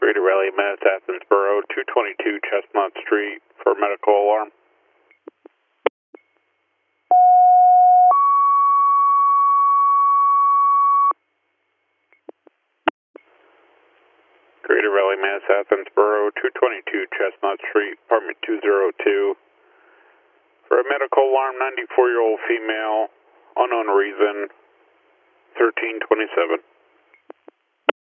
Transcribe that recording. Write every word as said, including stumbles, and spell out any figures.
Greater Raleigh, Mass, Athensboro, two twenty-two Chestnut Street for medical alarm. Greater Raleigh, Mass, Athensboro, two twenty-two Chestnut Street, apartment two oh two. For a medical alarm, ninety-four-year-old female, unknown reason, thirteen twenty-seven.